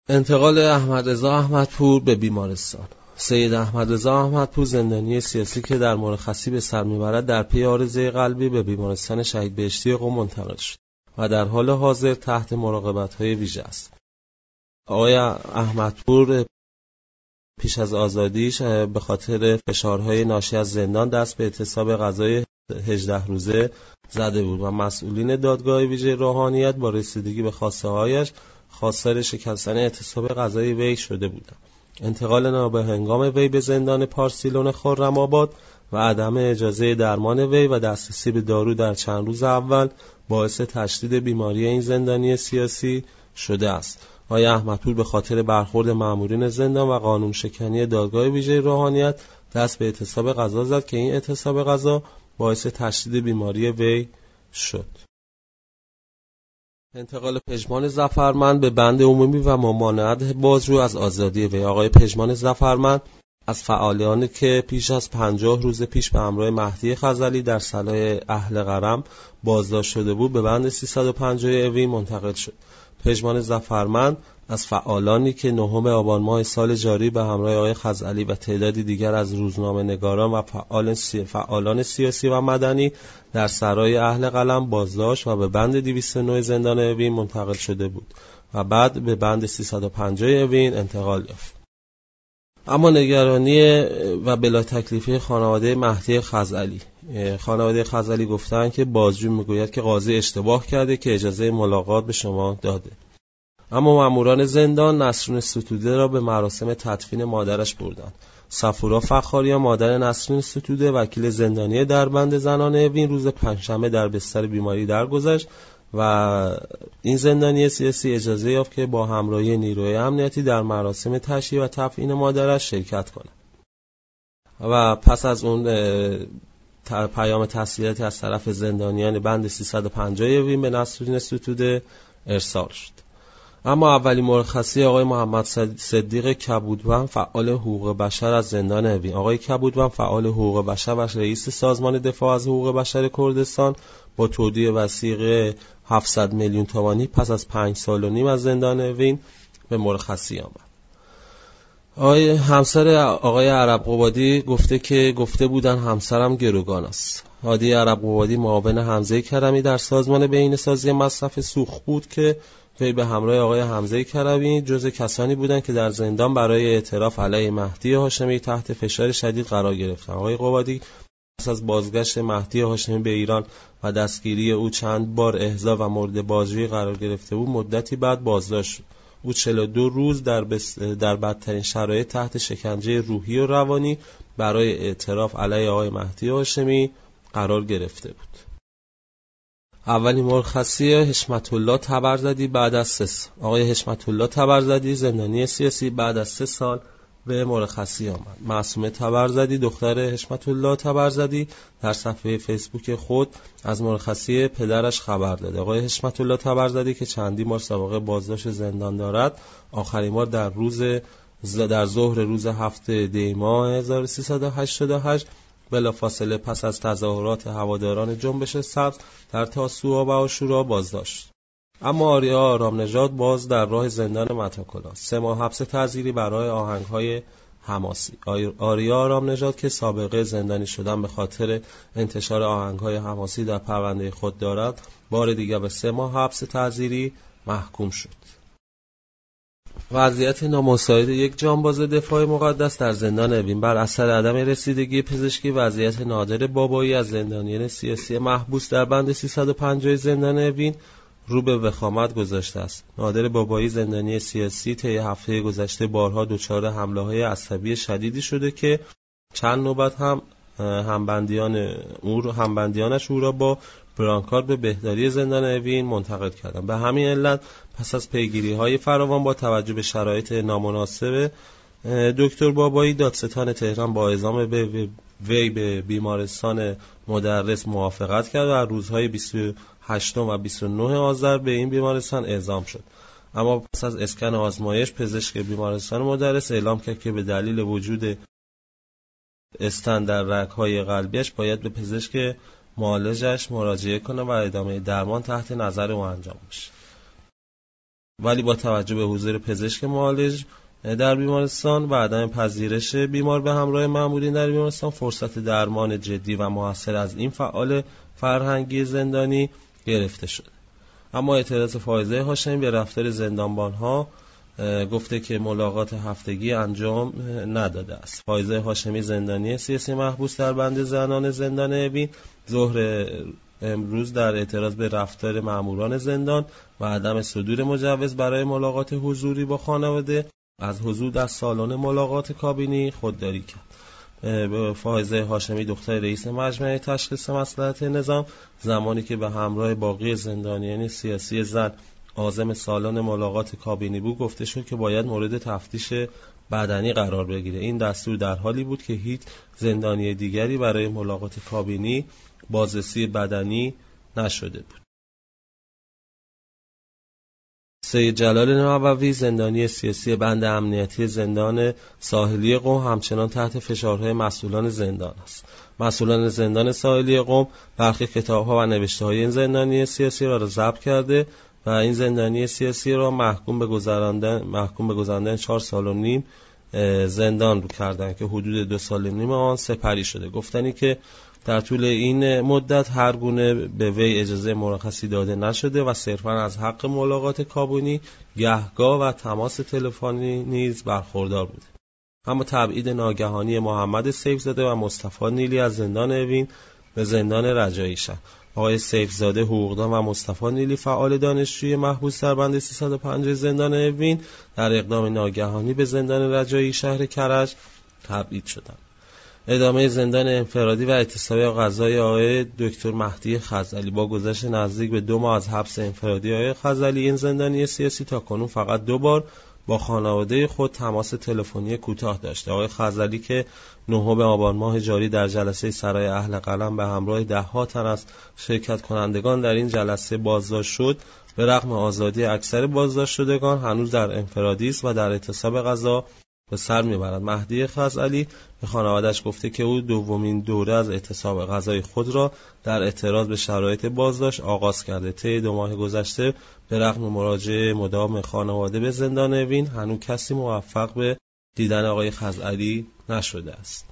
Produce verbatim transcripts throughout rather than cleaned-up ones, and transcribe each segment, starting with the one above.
انتقال احمدرضا احمدپور به بیمارستان. سید احمدرضا احمدپور زندانی سیاسی که در مرخصی به سر میبرد در پی عارضه قلبی به بیمارستان شهید بهشتی قم منتقل شد و در حال حاضر تحت مراقبت‌های ویژه است. آقای احمدپور پیش از آزادیش به خاطر فشارهای ناشی از زندان دست به اعتصاب غذای هجده روزه زده بود و مسئولین دادگاه ویژه روحانیت با رسیدگی به خواسته‌هایش خواستار شکستن اعتصاب غذای وی شده بودند. انتقال نابهنگام وی به زندان پارسیلون خرم‌آباد و عدم اجازه درمان وی و دسترسی به دارو در چند روز اول باعث تشدید بیماری این زندانی سیاسی شده است. آقای احمدپور به خاطر برخورد مامورین زندان و قانون شکنی دادگاه ویژه روحانیت دست به اعتصاب غذا زد که این اعتصاب غذا باعث تشدید بیماری وی شد. انتقال پژمان ظفرمند به بند عمومی و ممانعت بازجو از آزادی وی. آقای پژمان ظفرمند از فعالانی که پیش از پنجاه روز پیش به همراه مهدی خزعلی در سلای اهل قرم بازداشت شده بود به بند سیصد و پنجاه اوین منتقل شد. پژمان ظفرمند از فعالانی که نهم آبان ماه سال جاری به همراه آقای خزعلی و تعدادی دیگر از روزنامه‌نگاران و فعال سی... فعالان سیاسی و مدنی در سرای اهل قلم بازداشت و به بند دویست و نه زندان اوین منتقل شده بود و بعد به بند سیصد و پنجاه اوین انتقال یافت. اما نگرانی و بلا تکلیفی خانواده مهدی خزعلی. خانواده خزعلی گفتند که بازجو میگوید که قاضی اشتباه کرده که اجازه ملاقات به شما داده. اما ماموران زندان نسرین ستوده را به مراسم تدفین مادرش بردند. صفورا فخاریان مادر نسرین ستوده وکیل زندانی دربند زنان اوین روز پنجشنبه در بستر بیماری درگذشت و این زندانی سیاسی اجازه یافت که با همراهی نیروی امنیتی در مراسم تشییع و تدفین مادرش شرکت کند و پس از اون پیام تسلیتی از طرف زندانیان بند سیصد و پنجاه اوین به نسرین ستوده ارسال شد. اما اولین مرخصی آقای محمد صدیق کبودوند فعال حقوق بشر از زندان اوین. آقای کبودوند فعال حقوق بشر و رئیس سازمان دفاع از حقوق بشر کردستان با تودیع وثیقه هفتصد میلیون تومانی پس از پنج سال و نیم از زندان اوین به مرخصی آمد. آقای همسر آقای عرب قبادی گفته که گفته بودن همسرم گروگان است. هادی عرب قبادی معاون حمزه کرمی در سازمان بهینه‌سازی مصرف سوخت بود که وی به همراه آقای حمزه کرمی جزو کسانی بودند که در زندان برای اعتراف علیه مهدی هاشمی تحت فشار شدید قرار گرفتند. آقای قبادی پس از بازگشت مهدی هاشمی به ایران و دستگیری او چند بار احضار و مورد بازجویی قرار گرفته بود مدتی بعد بازداشت شد. او چهل و دو روز در, بس... در بدترین شرایط تحت شکنجه روحی و روانی برای اعتراف علیه آقای مهدی هاشمی قرار گرفته بود. اولین مرخصی حشمت الله تبرزدی بعد از سه سال. آقای حشمت الله تبرزدی زندانی سیاسی بعد از سه سال به مرخصی آمد. معصومه تبرزدی دختر حشمت الله تبرزدی در صفحه فیسبوک خود از مرخصی پدرش خبر داد. آقای حشمت الله تبرزدی که چندی ماه سابقه بازداشت زندان دارد آخرین بار در روز در ظهر روز هفته دی ماه هزار و سیصد و هشتاد و هشت بلافاصله پس از تظاهرات هواداران جنبش سبز در تاسوعا و عاشورا بازداشت. اما آریا آرامنژاد باز در راه زندان متاکلا. سه ماه حبس تعزیری برای آهنگ‌های حماسی. آریا آرامنژاد که سابقه زندانی شدن به خاطر انتشار آهنگ‌های حماسی در پرونده خود دارد، بار دیگر به سه ماه حبس تعزیری محکوم شد. وضعیت نامساعد یک جانباز دفاع مقدس در زندان اوین بر اثر عدم رسیدگی پزشکی. وضعیت نادر بابایی از زندانیان سیاسی محبوس در بند سیصد و پنجاه زندان اوین رو به وخامت گذاشته است. نادر بابایی زندانی سیاسی طی هفته گذشته بارها دچار حمله‌های عصبی شدیدی شده که چند نوبت هم همبندیان او همبندیانش او را با برانکارد به بهداری زندان اوین منتقل کردند. به همین علت پس از پیگیری‌های فراوان با توجه به شرایط نامناسب دکتر بابایی دادستان تهران با اعزام به وی به بیمارستان مدرس موافقت کرد و روزهای بیست و هشتم و بیست و نهم آذر به این بیمارستان اعزام شد. اما پس از اسکن آزمایش پزشک بیمارستان مدرس اعلام کرد که به دلیل وجود استن در رگ‌های قلبیش باید به پزشک معالجش مراجعه کنه و ادامه درمان تحت نظر او انجام بشه. ولی با توجه به حضور پزشک معالج در بیمارستان و عدم پذیرش بیمار به همراه مأمورین در بیمارستان، فرصت درمان جدی و موثر از این فعال فرهنگی زندانی گرفته شده. اما اعتراض فائزه هاشمی به رفتار زندانبانها گفته که ملاقات هفتگی انجام نداده است. فائزه هاشمی زندانی سیاسی محبوس در بند زنان زندان اوین ظهر امروز در اعتراض به رفتار مأموران زندان و عدم صدور مجوز برای ملاقات حضوری با خانواده از حضور در سالن ملاقات کابینی خودداری کرد. فائزه هاشمی دختر رئیس مجمع تشخیص مصلحت نظام زمانی که به همراه باقی زندانیان سیاسی زن عازم سالن ملاقات کابینی بود گفته شد که باید مورد تفتیش بدنی قرار بگیره. این دستور در حالی بود که هیچ زندانی دیگری برای ملاقات کابینی بازرسی بدنی نشده بود. سید جلال نووی زندانی سیاسی بند امنیتی زندان ساحلی قم همچنان تحت فشارهای مسئولان زندان است. مسئولان زندان ساحلی قم برخی کتاب‌ها و نوشته‌های این زندانی سیاسی را, را ضبط کرده و این زندانی سیاسی را محکوم به گذراندن محکوم به گذراندن چهار سال و نیم زندان کردند که حدود دو سال و نیم آن سپری شده. گفتنی که در طول این مدت هر گونه به وی اجازه مرخصی داده نشده و صرفاً از حق ملاقات کابینی، گهگاه و تماس تلفنی نیز برخوردار بوده. اما تبعید ناگهانی محمد سیفزاده و مصطفی نیلی از زندان اوین به زندان رجایی شهر. آقای سیفزاده حقوقدان و مصطفی نیلی فعال دانشجوی محبوس در بند سیصد و پنج زندان اوین در اقدام ناگهانی به زندان رجایی شهر کرج تبعید شدند. ادامه زندان انفرادی و اعتصابی قضایی آقای دکتر مهدی خزعلی. با گذشت نزدیک به دو ماه از حبس انفرادی آقای خزعلی، این زندانی سیاسی تاکنون فقط دو بار با خانواده خود تماس تلفنی کوتاه داشته. آقای خزعلی که نهم آبان ماه جاری در جلسه سرای اهل قلم به همراه ده ها تن از شرکت کنندگان در این جلسه بازداشت شد، به رغم آزادی اکثر بازداشت شدگان هنوز در انفرادی است و در اعتصاب قضا به سر میبرد. مهدی خزعلی به خانواده‌اش گفته که او دومین دوره از اعتصاب قضایی خود را در اعتراض به شرایط بازداشت آغاز کرده. طی دو ماه گذشته به رغم مراجعه مداوم خانواده به زندان اوین هنوز کسی موفق به دیدن آقای خزعلی نشده است.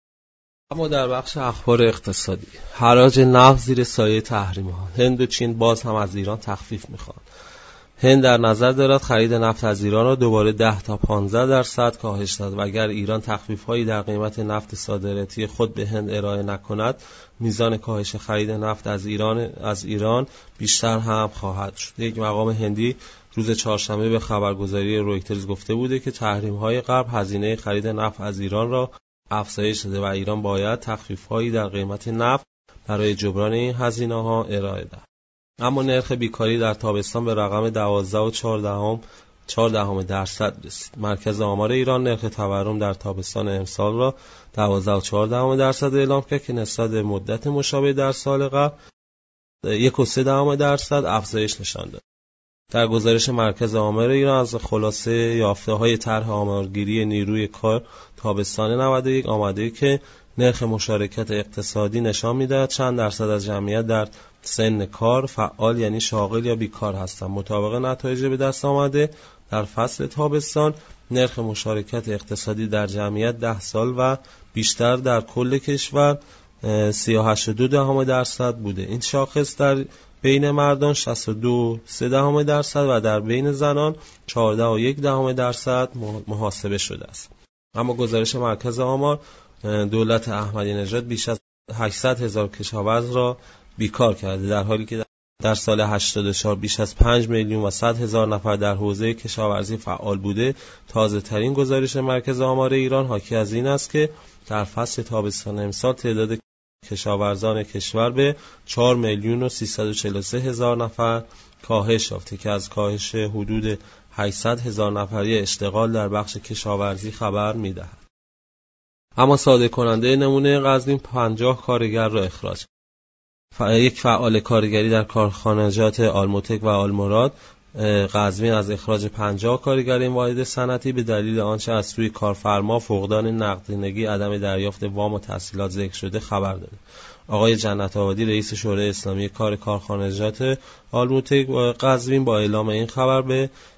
اما در بخش اخبار اقتصادی، حراج نفت زیر سایه تحریم‌ها. هند و چین باز هم از ایران تخفیف می‌خواهند. هند در نظر دارد خرید نفت از ایران را دوباره ده تا پانزده درصد کاهش دهد و اگر ایران تخفیف‌هایی در قیمت نفت صادراتی خود به هند ارائه نکند، میزان کاهش خرید نفت از ایران از ایران بیشتر هم خواهد شد. یک مقام هندی روز چهارشنبه به خبرگزاری رویترز گفته بوده که تحریم‌های غرب هزینه خرید نفت از ایران را افزایش داده و ایران باید تخفیف‌هایی در قیمت نفت برای جبران این هزینه‌ها ارائه دهد. اما نرخ بیکاری در تابستان به رقم دوازده و چهار دهم درصد رسید. مرکز آمار ایران نرخ تورم در تابستان امسال را دوازده و چهار دهم درصد اعلام کرد که نسبت به مدت مشابه در سال قبل یک و سه دهم درصد افزایش نشان داد. در گزارش مرکز آمار ایران از خلاصه یافته‌های طرح آمارگیری نیروی کار تابستان نود و یک آمده که نرخ مشارکت اقتصادی نشان می‌دهد چند درصد از جمعیت در سن کار فعال یعنی شاغل یا بیکار هستند. مطابق نتایج به دست آمده در فصل تابستان نرخ مشارکت اقتصادی در جمعیت ده سال و بیشتر در کل کشور سی و هشت و دو دهم درصد بوده. این شاخص در بین مردان شصت و دو و سه دهم درصد و در بین زنان چهارده و یک دهم درصد محاسبه شده است. اما گزارش مرکز آمار دولت احمدی نژاد بیش از هشتصد هزار کشاورز را بیکار کرده، در حالی که در سال هشتاد و چهار بیش از پنج میلیون و صد هزار نفر در حوزه کشاورزی فعال بوده. تازه ترین گزارش مرکز آمار ایران حاکی از این است که در فصل تابستان امسال تعداد کشاورزان کشور به چهار میلیون و سیصد و چهل و سه هزار نفر کاهش یافته که از کاهش حدود هشتصد هزار نفری اشتغال در بخش کشاورزی خبر می‌دهد. اما صادر کننده نمونه قزوین پنجاه کارگر را اخراج. یک فعال کارگری در کارخانجات آلموتک و آلمراد قزوین از اخراج پنجاه کارگر این واحد صنعتی به دلیل آنچه از سوی کارفرما فقدان نقدینگی، عدم دریافت وام و تسهیلات ذکر شده خبر داده. آقای جنت آبادی رئیس شورای اسلامی کار کارخانجات آلموتک قزوین با اعلام این خبر به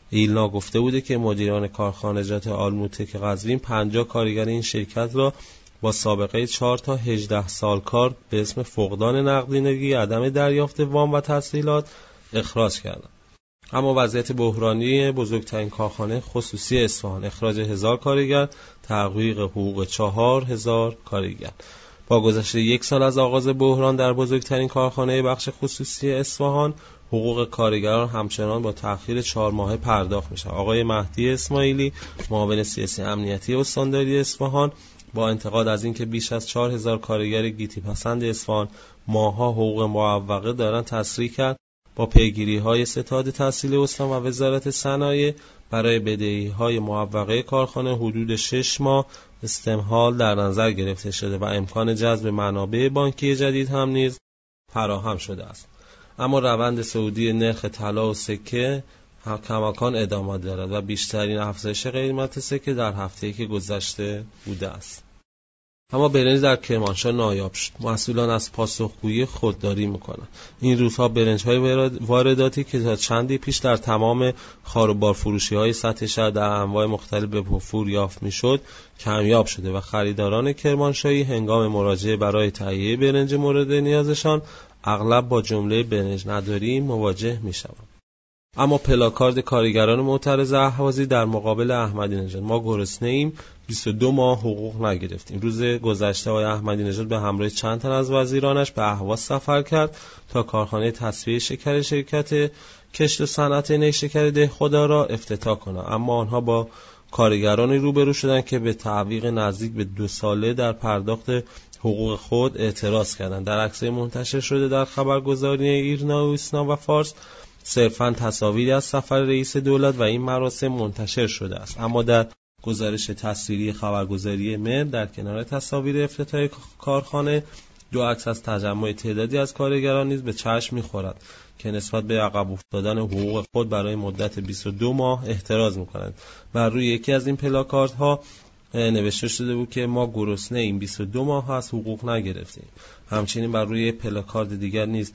ایلنا گفته بوده که مدیران کارخانجات آلموتک قزوین پنجاه کارگر این شرکت را با سابقه چهار تا هجده سال کار به اسم فقدان نقدینگی، عدم دریافت وام و تسهیلات اخراج کردند. اما وضعیت بحرانی بزرگترین کارخانه خصوصی اصفهان، اخراج هزار کارگر، تحقیق حقوق چهار هزار کارگر. با گذشته یک سال از آغاز بحران در بزرگترین کارخانه بخش خصوصی اصفهان، حقوق کارگران همچنان با تأخیر چهار ماهه پرداخت میشه. آقای مهدی اسماعیلی، معاون سیاسی امنیتی استانداری اصفهان، با انتقاد از اینکه بیش از چهار هزار کارگر گیتی پسند اصفهان ماه‌ها حقوق معوقه دارن، تصریح کرد با پیگیری‌های ستاد تحصیل استان و وزارت صنایع برای بدهی‌های معوقه کارخانه حدود شش ماه استمهال در نظر گرفته شده و امکان جذب منابع بانکی جدید هم نیز فراهم شده است. اما روند صعودی نرخ طلا و سکه کماکان ادامه دارد و بیشترین افزایش قیمت سکه در هفته‌ای که گذشته بوده است. اما برنج در کرمانشاه نایاب شد. مسئولان از پاسخگویی خودداری میکنند. این روزها برنج‌های وارداتی که تا چندی پیش در تمام خاروبار فروشی‌های سطح شهر در انواع مختلف به وفور یافت میشد، کمیاب شده و خریداران کرمانشاهی هنگام مراجعه برای تهیه برنج مورد نیازشان اغلب با جمله برنج نداریم مواجه میشوند. اما پلاکارد کارگران معترض اهوازی در مقابل احمدی نژاد: ما گرسنه ایم، بیست و دو ماه حقوق نگرفتیم. روز گذشته آقای احمدی نژاد به همراه چند تن از وزیرانش به اهواز سفر کرد تا کارخانه تصفیه شکر شرکت کشت و صنعت نیشکر دهخدا را افتتاح کنند، اما آنها با کارگرانی روبرو شدند که به تعویق نزدیک به دو ساله در پرداخت حقوق خود اعتراض کردند. در عکس‌های منتشر شده در خبرگزاری ایرنا و ایسنا و فارس صرفاً تصاویری از سفر رئیس دولت و این مراسم منتشر شده است، اما در گزارش تصویری خبرگزاری مر در کنار تصاویر افتتاح کارخانه دو عکس از تجمع تعدادی از کارگران نیز به چشم می‌خورد که نسبت به عقب افتادن حقوق خود برای مدت بیست و دو ماه احتراز می‌کنند. بر روی یکی از این پلاکاردها نوشته شده بود که ما گرسنه ایم، بیست و دو ماه از حقوق نگرفتیم. همچنین بر روی پلاکارد دیگر نیز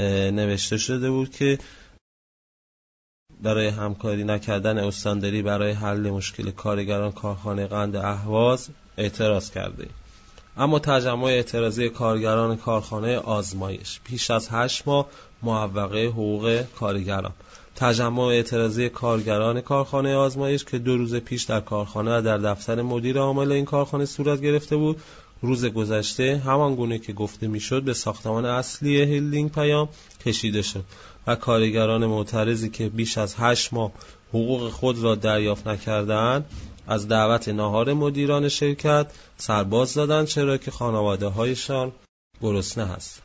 نوشته شده بود که برای همکاری نکردن استانداری برای حل مشکل کارگران کارخانه قند اهواز اعتراض کرده. اما تجمع اعتراضی کارگران کارخانه آزمایش: پیش از هشت ماه معوقه حقوق کارگران. تجمع اعتراضی کارگران کارخانه آزمایش که دو روز پیش در کارخانه و در دفتر مدیر عامل این کارخانه صورت گرفته بود، روز گذشته همان گونه که گفته میشد به ساختمان اصلی هلدینگ پیام کشیده شد و کارگران معترضی که بیش از هشت ماه حقوق خود را دریافت نکردند از دعوت ناهار مدیران شرکت سرباز دادند، چرا که خانواده‌هایشان گرسنه هست.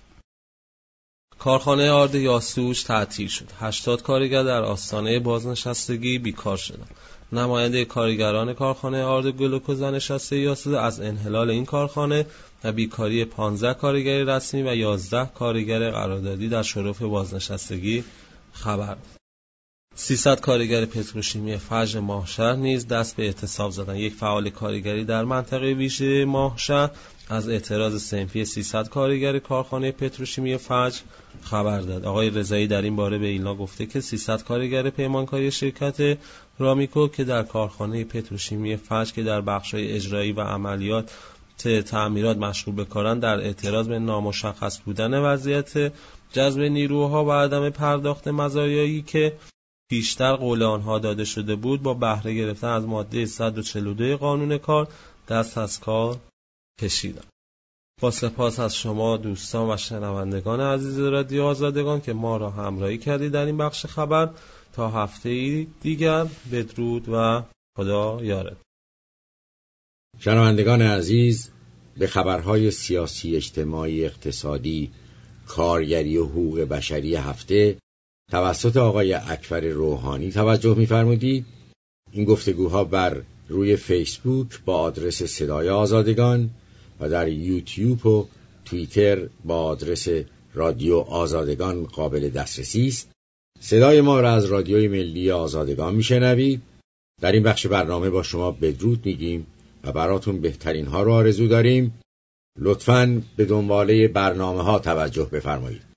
کارخانه آرد یاسوج تعطیل شد. هشتاد کارگر در آستانه بازنشستگی بیکار شدند. نماینده کارگران کارخانه آرد گلوکوز نشسته یاسوج از انحلال این کارخانه و بیکاری پانزده کارگر رسمی و یازده کارگر قراردادی در شرف بازنشستگی خبر داد. سیصد کارگر پتروشیمی فجر ماهشهر نیز دست به اعتصاب زدند. یک فعال کارگری در منطقه ویژه ماهشهر از اعتراض صنفی سیصد کارگر کارخانه پتروشیمی فجر خبر داد. آقای رضایی در این باره به ایلنا گفته که سیصد کارگر پیمانکاری شرکت رامیکو که در کارخانه پتروشیمی فجر که در بخش‌های اجرایی و عملیات تعمیرات مشغول به کارند، در اعتراض به نامشخص بودن وضعیت جذب نیروها و عدم پرداخت مزایایی که پیشتر قول آنها داده شده بود با بهره گرفتن از ماده صد و چهل و دو قانون کار دست از کار کشیدند. با سپاس از شما دوستان و شنوندگان عزیز رادیو آزادگان که ما را همراهی کردید در این بخش خبر. تا هفته دیگر بدرود و خدا یارت. شنوندگان عزیز، به خبرهای سیاسی، اجتماعی، اقتصادی، کارگری و حقوق بشری هفته توسط آقای اکبر روحانی توجه می‌فرمودید. این گفتگوها بر روی فیسبوک با آدرس صدای آزادگان و در یوتیوب و توییتر با آدرس رادیو آزادگان قابل دسترسی است. صدای ما را از رادیوی ملی آزادگان میشنوید. در این بخش برنامه با شما بدرود میگیم و براتون بهترین ها رو آرزو داریم. لطفاً به دنباله برنامه ها توجه بفرمایید.